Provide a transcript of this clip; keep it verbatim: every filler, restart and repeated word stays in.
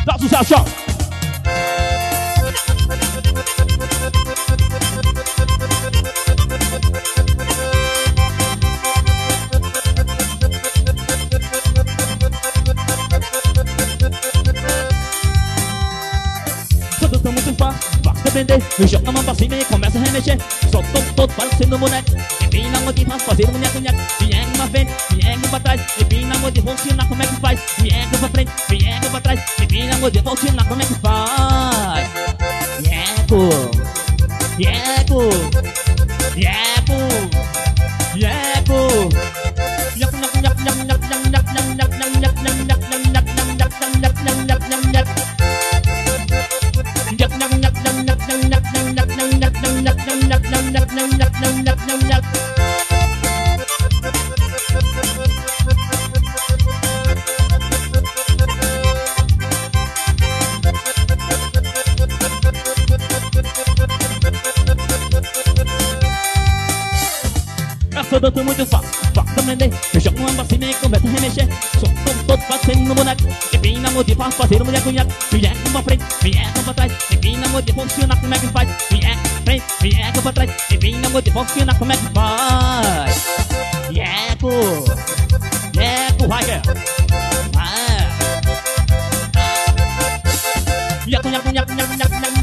Dá sucesso, ó. Tudo tá muito fácil, fácil de aprender. Eu jogo a mão pra cima e começa a remexer. Solto todo parecendo um boneco. Empina a mão de faz fazer um nheco nheco. Viego pra frente, viego pra trás. Empina a mão de vou ensinar como é que faz. Viego pra frente, viego pra trás. Empina a mão de vou ensinar como é que faz. Viego, viego, viego, viego. Nhaco, nhaco, nhaco, nhaco, nhaco, nhaco, nhaco, nhaco, nhaco, nhaco, nhaco, nhaco, nhaco, nhaco, nhaco, nhaco. Essa dança é muito fácil, fácil de aprender. Eu jogo uma pra cima e começo a remexer. Sou todo, todo fazendo um boneco. Empina a mão de faz fazer um boneco nheco. Viego pra frente, viego pra trás. Empina a mão de vou ensinar como é que faz. Viego pra frente, viego pra trás. Empina a mão de vou ensinar como é que faz. Viego, viego, vai, que vai. Nhaco, nhaco, nhaco, nhaco, nhaco, nhaco.